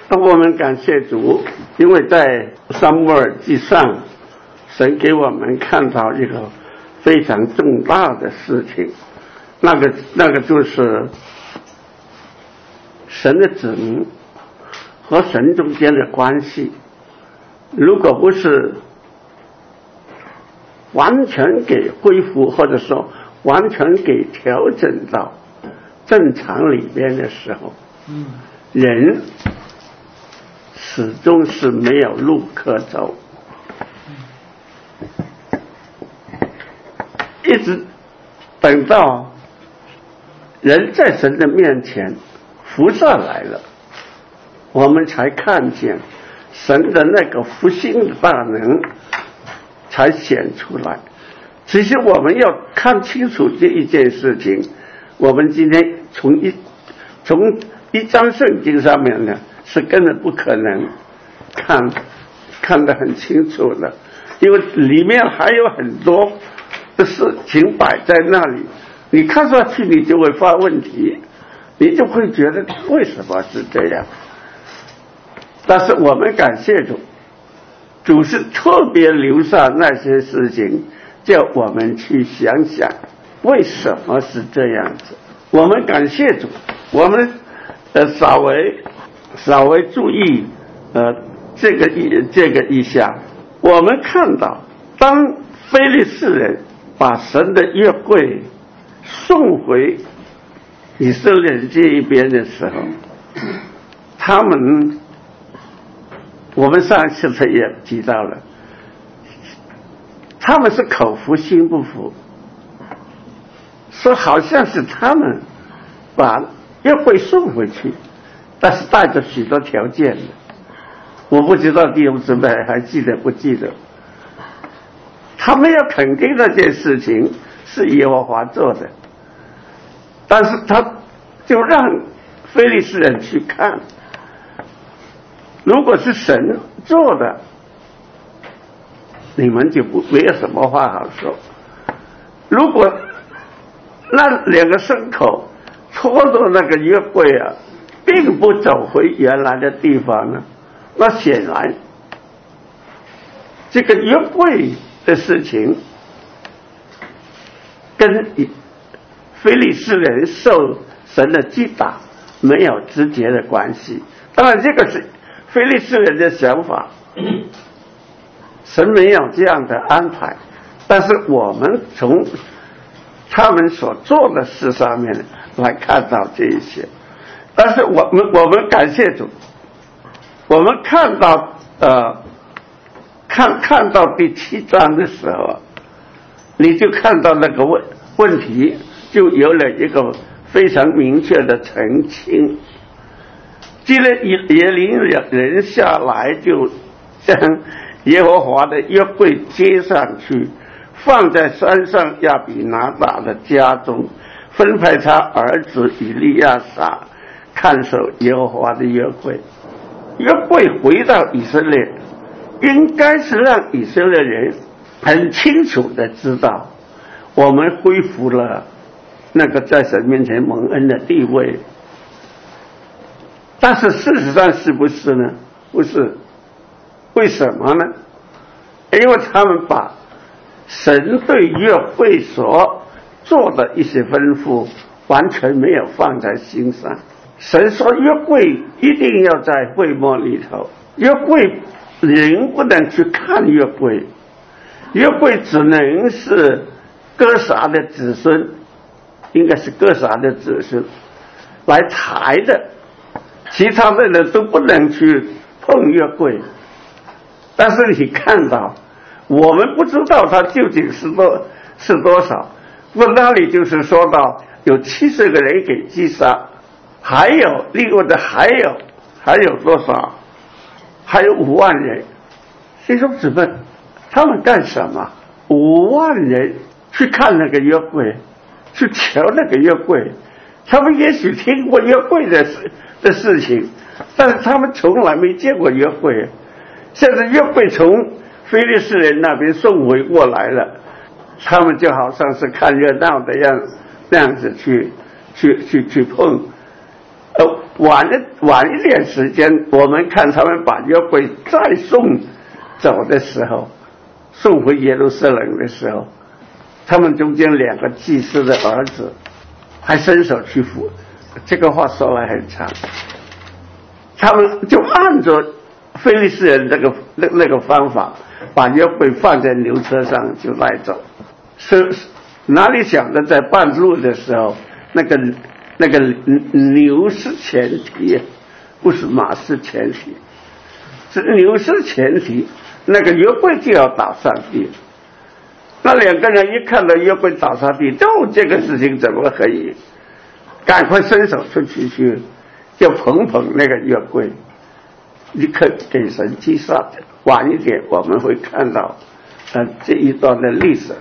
我们感谢主，因为在撒母耳记上，神给我们看到一个非常重大的事情，那个就是神的子民和神中间的关系，如果不是完全给恢复，或者说完全给调整到正常里边的时候，人始终是没有路可走，一直等到人在神的面前浮上来了，我们才看见神的那个复兴的大能才显出来。其实我们要看清楚这一件事情，我们今天从一章圣经上面呢，是根本不可能看得很清楚的，因为里面还有很多的事情摆在那里，你看上去你就会发问题，你就会觉得为什么是这样。但是我们感谢主，主是特别留下那些事情，叫我们去想想为什么是这样子。我们感谢主，我们稍微注意这个一下，我们看到当非利士人把神的约柜送回以色列人这一边的时候，我们上一次也提到了，他们是口服心不服，说好像是他们把约柜送回去，但是带着许多条件的，我不知道弟兄姊妹还记得不记得？他们要肯定那件事情是耶和华做的，但是他就让非利士人去看，如果是神做的，你们就没有什么话好说。如果那两个牲口拖着那个约柜啊，并不走回原来的地方呢，那显然这个约柜的事情跟非利士人受神的击打没有直接的关系。当然这个是非利士人的想法，神没有这样的安排，但是我们从他们所做的事上面来看到这一些。但是我们感谢主，我们看到看到第7章的时候，你就看到那个问题就有了一个非常明确的澄清。既然耶利人下来，就将耶和华的约柜接上去，放在山上亚比拿达的家中，分派他儿子以利亚撒看守耶和华的约柜。约柜回到以色列，应该是让以色列人很清楚的知道，我们恢复了那个在神面前蒙恩的地位。但是事实上是不是呢？不是。为什么呢？因为他们把神对约柜所做的一些吩咐完全没有放在心上。神说约柜一定要在会幕里头，约柜人不能去看约柜，约柜只能是哥撒的子孙，应该是哥撒的子孙来抬的，其他的人都不能去碰约柜。但是你看到，我们不知道它究竟是多少。那那里就是说到有70个人给击杀，还有另外的还有多少？还有5万人。弟兄姊妹，他们干什么？5万人去看那个约柜，去瞧那个约柜。他们也许听过约柜的事情，但是他们从来没见过约柜。现在约柜从非利士人那边送回过来了，他们就好像是看热闹的那样子去碰。 晚一点时间，我们看他们把约柜再送走的时候，送回耶路撒冷的时候，他们中间2个祭司的儿子还伸手去扶。这个话说来很长，他们就按着非利士人那个方法，把约柜放在牛车上就带走。是哪里想的在半路的时候，那个牛是前提，不是马是前提，是牛是前提，那个约柜就要打上地。那2个人一看到约柜打上地，这个事情怎么可以？赶快伸手出去，就捧那个约柜。你可给神击杀。晚一点我们会看到这一段的历史。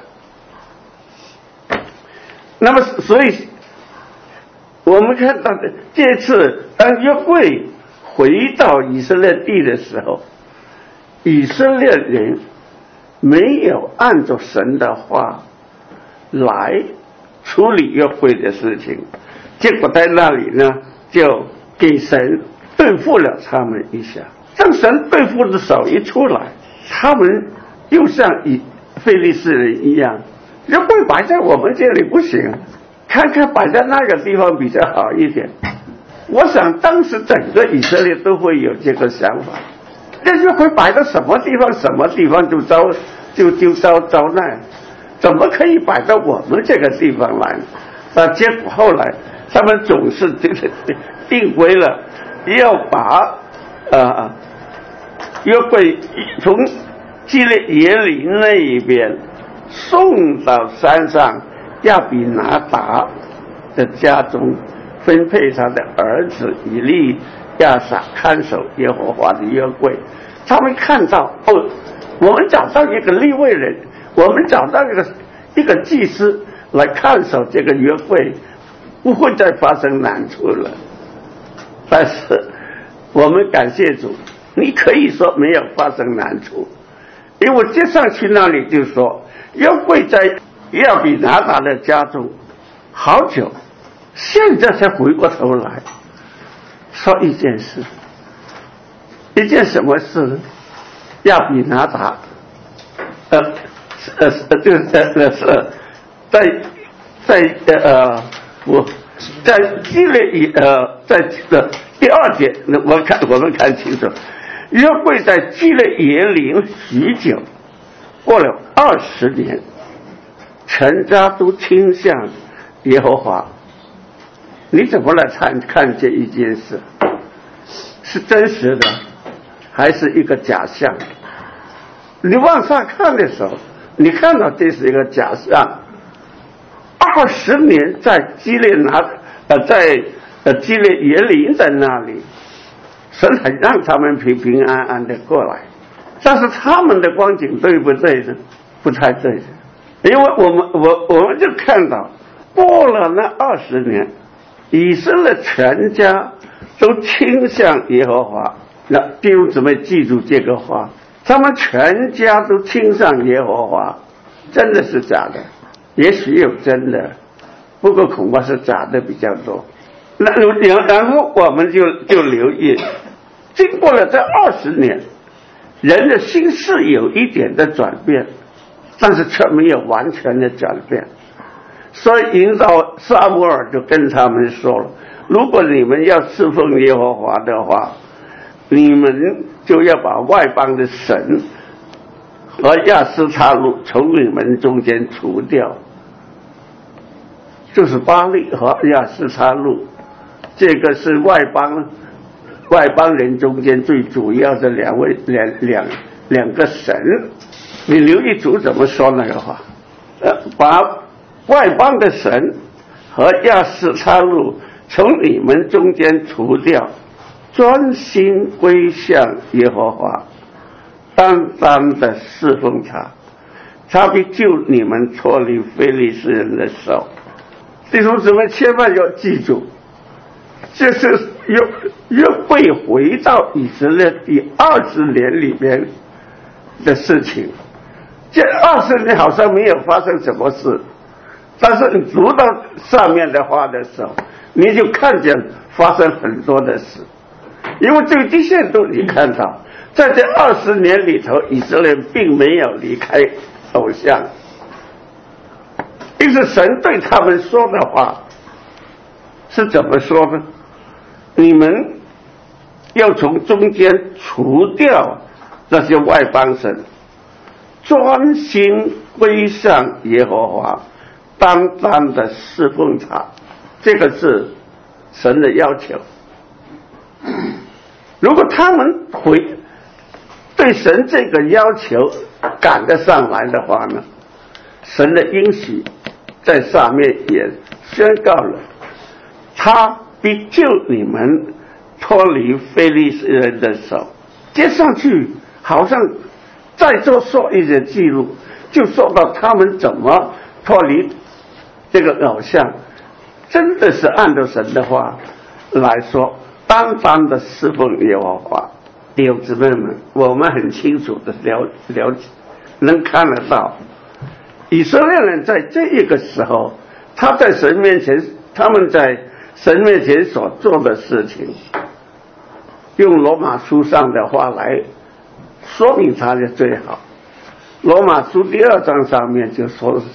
那么所以我们看到的这次当约柜回到以色列地的时候，以色列人没有按照神的话来处理约柜的事情，结果在那里呢就给神对付了他们一下。当神对付的手一出来，他们又像非利士人一样，约柜摆在我们这里不行，看看摆在那个地方比较好一点。我想当时整个以色列都会有这个想法，那约柜摆到什么地方就遭难，怎么可以摆到我们这个地方来呢？那结果后来他们总是定规了，要把约柜从基列耶琳那一边送到山上亚比拿达的家中，分配他的儿子以利亚撒看守耶和华的约柜。他们看到我们找到一个利未人，我们找到一个祭司来看守这个约柜，不会再发生难处了。但是我们感谢主，你可以说没有发生难处，因为我接上去那里就说约柜在亚比拿达的家中好久，现在才回过头来说一件事。一件什么事呢？亚比拿达在基列在第2节我们看清楚，约柜在基列耶琳许久，过了20年，全家都倾向耶和华。你怎么来看这一件事？是真实的还是一个假象？你往上看的时候，你看到这是一个假象。20年在基列耶琳在那里，神很让他们平平安安的过来，但是他们的光景对不对呢？不太对，因为我们就看到过了那20年，以色列全家都倾向耶和华。那弟兄姊妹记住这个话，他们全家都倾向耶和华，真的是假的？也许有真的，不过恐怕是假的比较多。然后我们就留意，经过了这20年，人的心是有一点的转变，但是却没有完全的转变。所以引导撒母耳就跟他们说了，如果你们要侍奉耶和华的话，你们就要把外邦的神和亚斯他路从你们中间除掉，就是巴力和亚斯他路，这个是外邦人中间最主要的两个神。你留意主怎么说那个话，把外邦的神和亚斯他路从你们中间除掉，专心归向耶和华，单单的侍奉他，他必救你们脱离非利士人的手。弟兄姊妹千万要记住，这是约柜回到以色列第20年里边的事情。这20年好像没有发生什么事， 但是你读到上面的话的时候，你就看见发生很多的事，因为最低限度你看到，在这20年里头，以色列并没有离开偶像，因此神对他们说的话是怎么说呢？你们要从中间除掉那些外邦神，专心归向耶和华，单单的侍奉他，这个是神的要求。如果他们对神这个要求赶得上来的话呢，神的应许在上面也宣告了，他必救你们脱离非利士人的手。接上去好像再做说一些记录，就说到他们怎么脱离这个偶像，真的是按照神的话来说，单单的侍奉耶和华。弟兄姊妹们，我们很清楚的了解，能看得到，以色列人在这一个时候，他们在神面前所做的事情，用罗马书上的话来说明它的最好。罗马书第2章上面就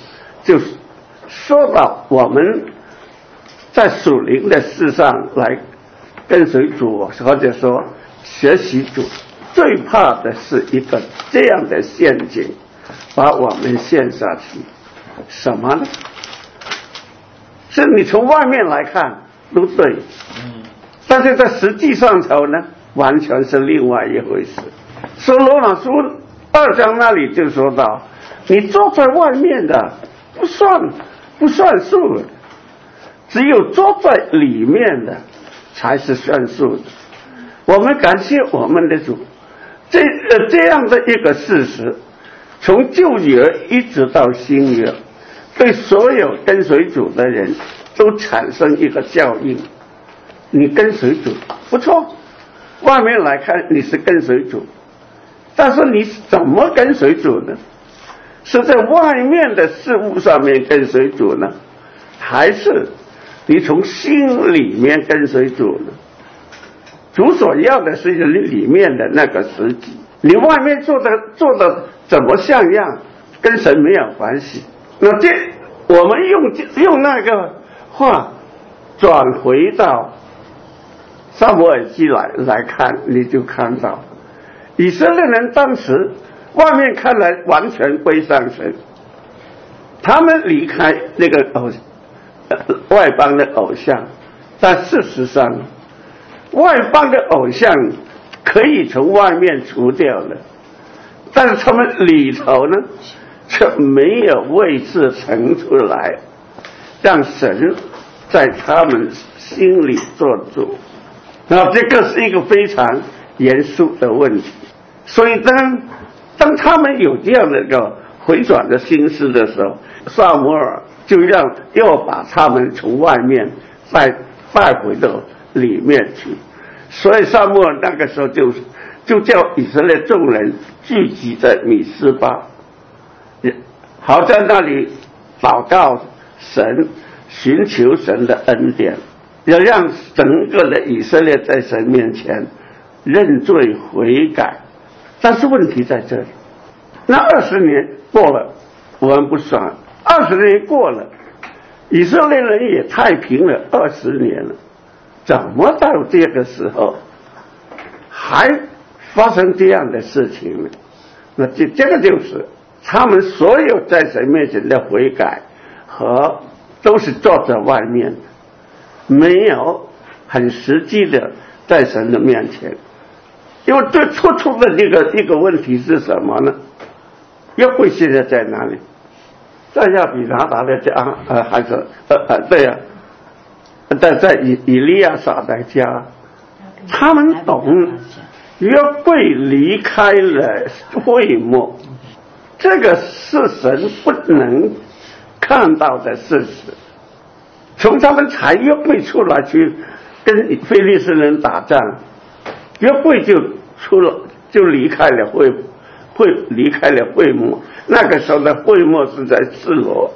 说到，我们在属灵的事上来跟随主，或者说学习主，最怕的是一个这样的陷阱，把我们陷下去。什么呢？是你从外面来看都对，但是在实际上头呢，完全是另外一回事。所以罗马书2章那里就说到，你坐在外面的不算数的，只有坐在里面的才是算数的。我们感谢我们的主，这样的一个事实，从旧约一直到新约，对所有跟随主的人都产生一个效应。你跟随主不错，外面来看你是跟随主，但是你怎么跟随主呢？是在外面的事物上面跟随主呢，还是你从心里面跟随主呢？主所要的是你里面的那个实际，你外面做的怎么像样，跟神没有关系。那我们用那个话转回到撒母耳记来看，你就看到以色列人当时外面看来完全归向神，他们离开那个外邦的偶像，但事实上外邦的偶像可以从外面除掉了，但是他们里头呢却没有位置腾出来，让神在他们心里做主。那这个是一个非常严肃的问题。所以当他们有这样的一个回转的心思的时候，撒母耳就要把他们从外面带回到里面去。所以撒母耳那个时候就叫以色列众人聚集在米斯巴，好在那里祷告神，寻求神的恩典，要让整个的以色列在神面前认罪悔改。但是问题在这里，那20年过了，我们不算，20年过了，以色列人也太平了20年了，怎么到这个时候还发生这样的事情呢？那这个就是他们所有在神面前的悔改和都是坐在外面，没有很实际的在神的面前。因为最突出的一个问题是什么呢？约柜现在在哪里？在亚比拿达的家，还是对呀，在以利亚撒的家。他们懂约柜离开了会幕，这个是神不能看到的事实。从他们抬约柜出来去跟非利士人打仗，约柜就离开了离开了会幕。那个时候的会幕是在示罗，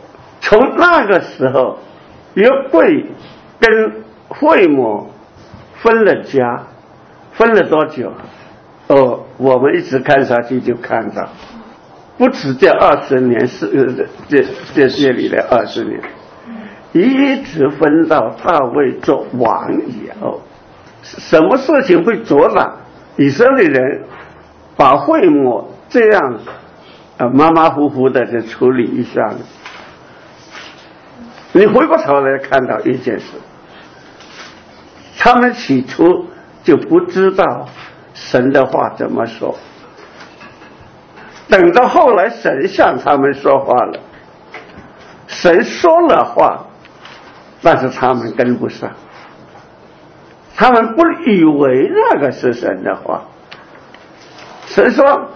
从那个时候，约柜跟会幕分了家，分了多久？我们一直看下去就看到，不止这20年，是这里的20年，一直分到大卫做王以后，什么事情会阻挡以色列人把会幕这样马马虎虎的就处理一下呢？你回过头来看到一件事，他们起初就不知道神的话怎么说，等到后来神向他们说话了，神说了话，但是他们跟不上，他们不以为那个是神的话。神说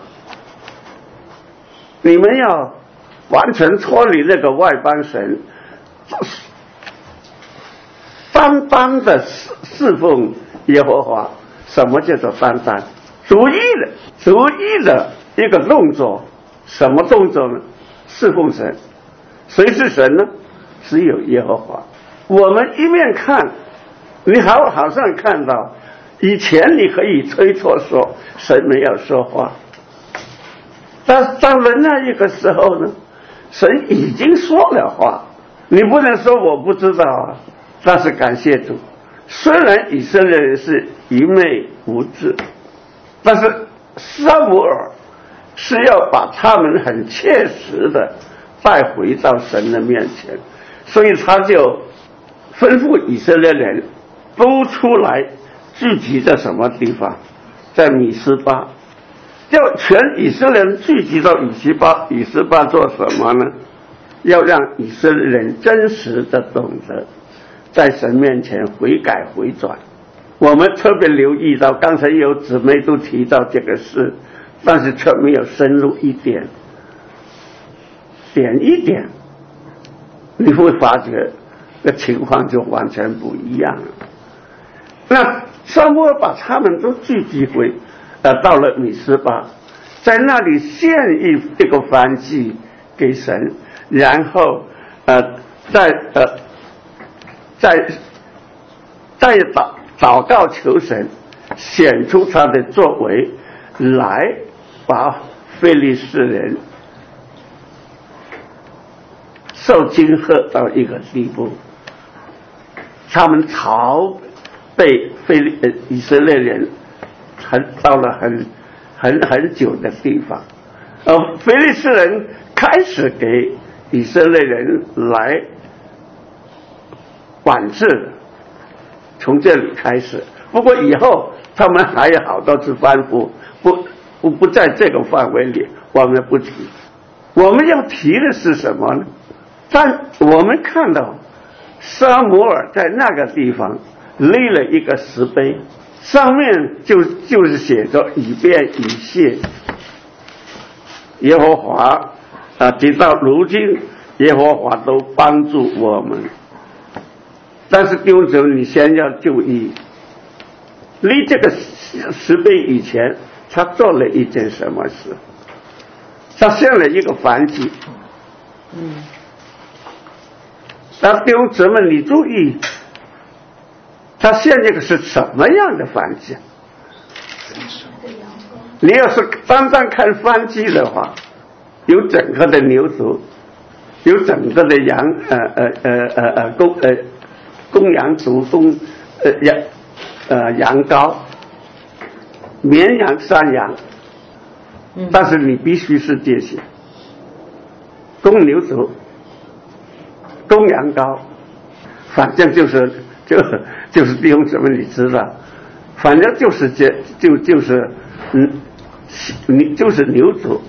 你们要完全脱离那个外邦神，单单的侍奉耶和华。什么叫做单单？逐一的一个动作，什么动作呢？侍奉神。谁是神呢？只有耶和华。我们一面看，你好像看到以前你可以推脱说神没有说话，但到了那一个时候呢，神已经说了话，你不能说我不知道啊。但是感谢主，虽然以色列人是愚昧无知，但是撒母耳是要把他们很切实的带回到神的面前，所以他就吩咐以色列人都出来聚集在什么地方？在米斯巴。叫全以色列人聚集到米斯巴做什么呢？要让以色列人真实的懂得在神面前悔改回转。我们特别留意到，刚才有姊妹都提到这个事，但是却没有深入一点一点，你会发觉这情况就完全不一样了。那撒母耳把他们都聚集回到了米斯巴，在那里献一个燔祭给神，然后再祷告求神显出他的作为，来把非利士人受惊吓到一个地步，他们逃被以色列人到了很久的地方，非利士人开始给以色列人来管制，从这里开始。不过以后他们还有好多次反复，不在这个范围里，我们不提。我们要提的是什么呢？但我们看到撒母耳在那个地方立了一个石碑，上面就是写着以便以谢耶和华直到如今耶和华都帮助我们。但是弟兄姊妹，你先要注意，立这个石碑以前他做了一件什么事？他献了一个燔祭。那弟兄姊妹，你注意他献这个是什么样的燔祭？你要是单单看燔祭的话，有整个的牛犊，有整个的公羊犊，羊羔，绵羊、山羊，但是你必须是这些：公牛犊、公羊羔，反正就是弟兄姊妹，你知道，反正就是就是牛犊、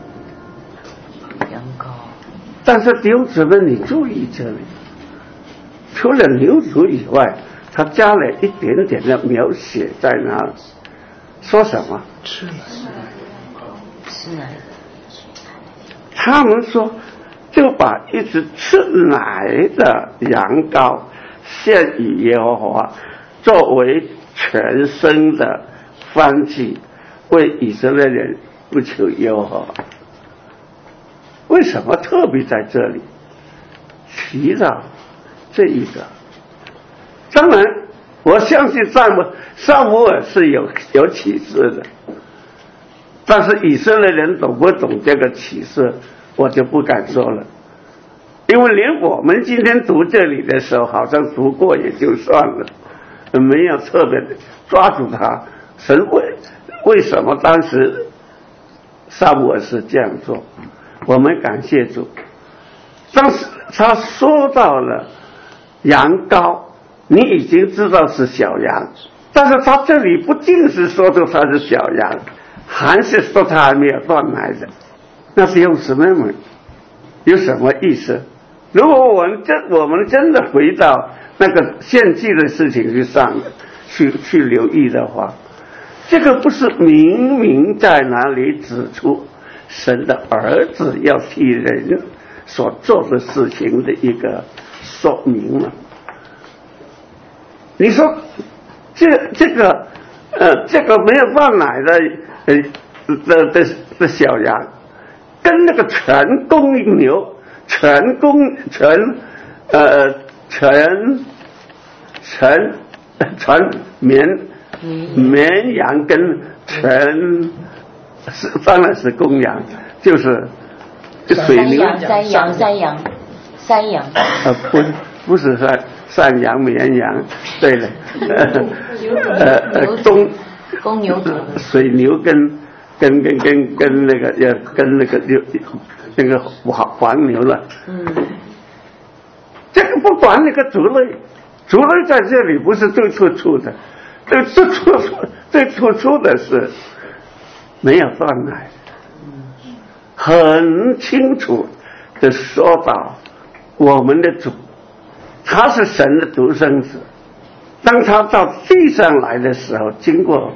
羊羔。 但是弟兄姊妹，你注意这里，除了牛犊以外，他加了一点点的描写在那里，说什么？ 吃奶。 他们说，就把一只吃奶的羊羔献与耶和华，作为全身的燔祭，为以色列人不求耶和华。为什么特别在这里？ 提到这一个。当然我相信撒母耳是有启示的，但是以色列人懂不懂这个启示我就不敢说了，因为连我们今天读这里的时候好像读过也就算了，没有特别抓住他神为什么当时撒母耳是这样做。我们感谢主，当时他说到了羊羔，你已经知道是小羊，但是他这里不仅是说出他是小羊，还是说他还没有断奶的，那是用什么有什么意思？如果我们真的回到那个献祭的事情去留意的话，这个不是明明在哪里指出神的儿子要替人所做的事情的一个说明吗？你说这个没有断奶的小羊，跟那个全公牛、全绵羊跟当然是公羊，就是水牛山羊不是山羊绵羊，对了，公牛水牛跟那个黄牛了。这个不管那个族类在这里不是最突出的，最突出的是没有断奶，很清楚的说到我们的主他是神的独生子，当他到地上来的时候，经过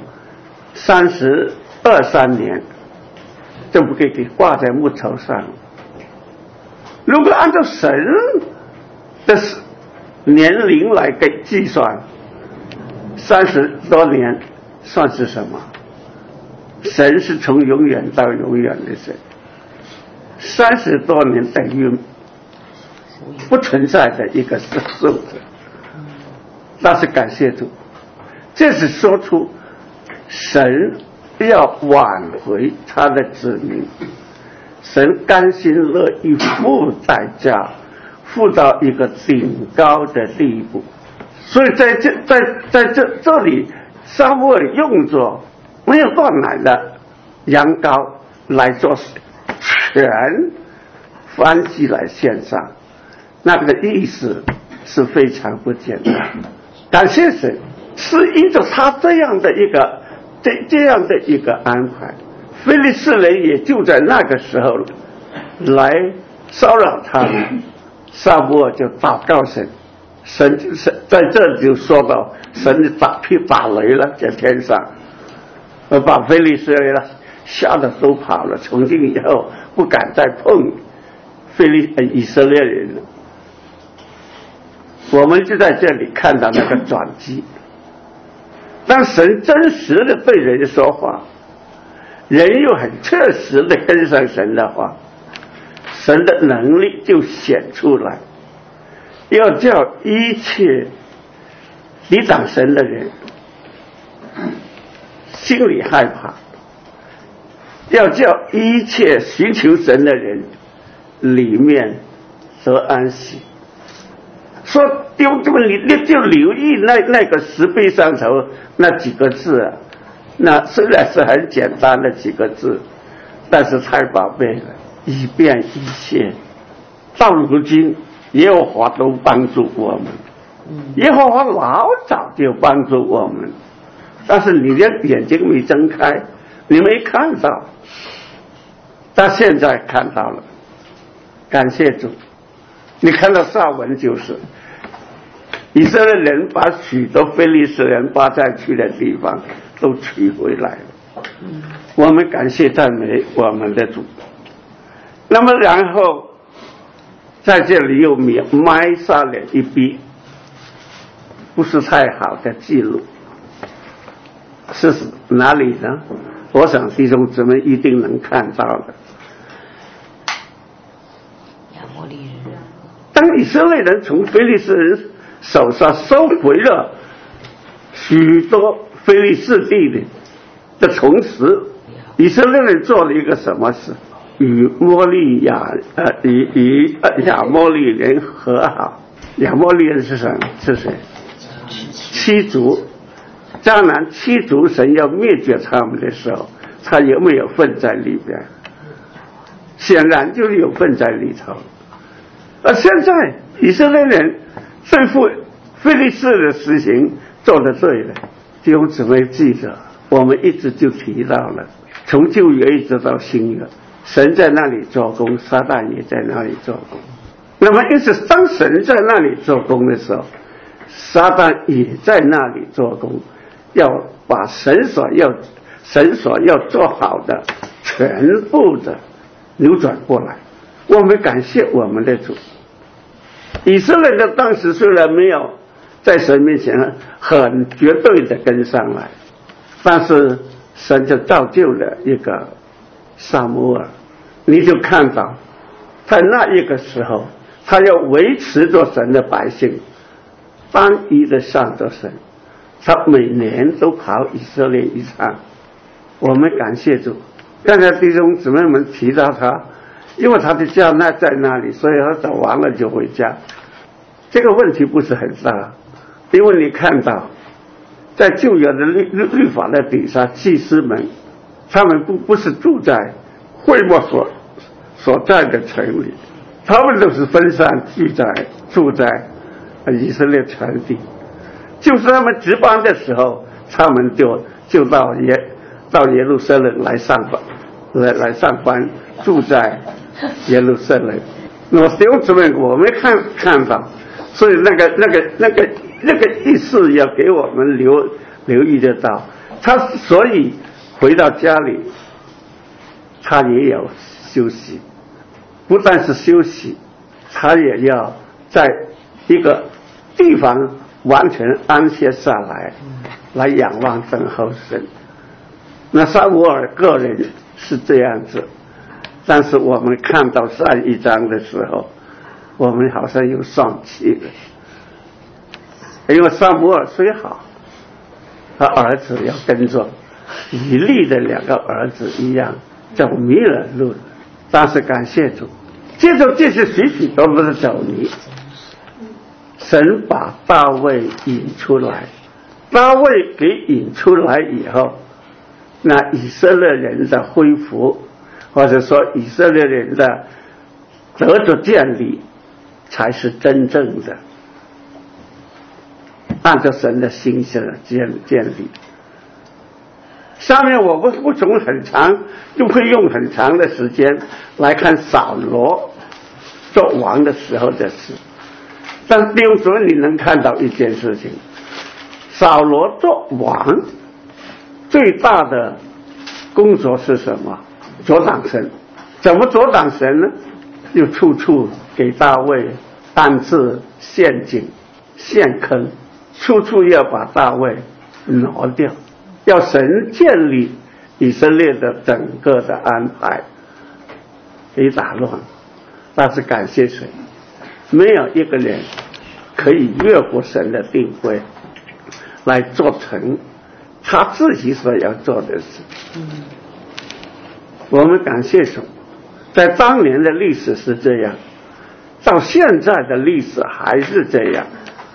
3年就不可以挂在木头上。如果按照神的年龄来计算，30多年算是什么？神是从永远到永远的神，30多年等于不存在的一个数字。但是感谢主，这是说出神要挽回他的子民，神甘心乐意付代价，付到一个顶高的地步。所以在这里，撒母耳用作没有断奶的羊羔来做全燔祭来献上，那个意思是非常不简单。感谢神，是因着他这样的一个安排，非利士人也就在那个时候来骚扰他们，撒母耳就祷告神，神在这就说到神打雷了，在天上，把非利士人吓得都跑了，从今以后不敢再碰以色列人了。我们就在这里看到那个转机。当神真实的对人说话，人又很确实的跟上神的话，神的能力就显出来，要叫一切抵挡神的人心里害怕，要叫一切寻求神的人里面得安息。说你就留意那个石碑上头那几个字啊，那虽然是很简单的几个字，但是太宝贝了，以便一切。到如今耶和华都帮助我们，耶和华老早就帮助我们，但是你的眼睛没睁开，你没看到，但现在看到了，感谢主。你看到上文就是以色列人把许多非利士人扒在去的地方都取回来了，我们感谢赞美我们的主。那么然后在这里又埋下了一笔不是太好的记录，是哪里呢？我想弟兄姊妹一定能看到的。当当以色列人从非利士人手上收回了许多非利士地的虫石，以色列人做了一个什么事？与亚摩利人和好。亚摩利人是谁？七族，迦南七族，神要灭绝他们的时候，他有没有份在里边？显然就有份在里头。而现在以色列人对付非利士的事情做得对了，弟兄姊妹记着，我们一直就提到了，从旧约一直到新约，神在那里做工，撒旦也在那里做工。那么因此当神在那里做工的时候，撒旦也在那里做工，要把神所要做好的全部的扭转过来。我们感谢我们的主。以色列人当时虽然没有在神面前很绝对的跟上来，但是神就造就了一个撒母耳。你就看到在那一个时候，他要维持着神的百姓单一的向着神，他每年都跑以色列一场。我们感谢主。刚才弟兄姊妹们提到他，因为他的家在那里，所以他走完了就回家。这个问题不是很大，因为你看到在旧约的律法的底下，祭司们他们不是住在会幕所在的城里，他们都是分散住在以色列全地。就是他们值班的时候，他们就到耶路撒冷来上班，住在耶路撒冷。那么弟兄姊妹，我们看到，所以那个意思要给我们留意得到。他所以回到家里，他也有休息，不但是休息，他也要在一个地方完全安歇下来仰望等候神。那撒母耳个人是这样子，但是我们看到上一章的时候，我们好像又丧气了，因为撒母耳虽好，他儿子要跟着以利的两个儿子一样走迷了路，但是感谢主，接着这些许许多多的走迷，神把大卫引出来。大卫给引出来以后，那以色列人的恢复，或者说以色列人的得着建立，才是真正的按照神的心意的建立。下面我不从就会用很长的时间来看扫罗做王的时候的事，但弟兄姊妹，你能看到一件事情，扫罗做王最大的工作是什么？阻挡神。怎么阻挡神呢？就处处给大卫安置陷阱、陷坑，处处要把大卫挪掉，要神建立以色列的整个的安排给打乱。但是感谢神，没有一个人可以越过神的定规来做成他自己所要做的事。我们感谢神，在当年的历史是这样，到现在的历史还是这样。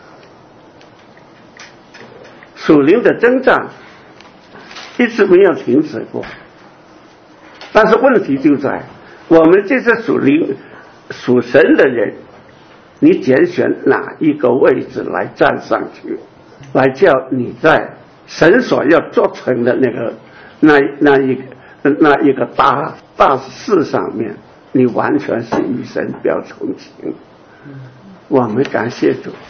属灵的征战一直没有停止过，但是问题就在我们这些属神的人，你拣选哪一个位置来站上去，来叫你在神所要做成的那一个大事上面，你完全是与神表同情。我们感谢主。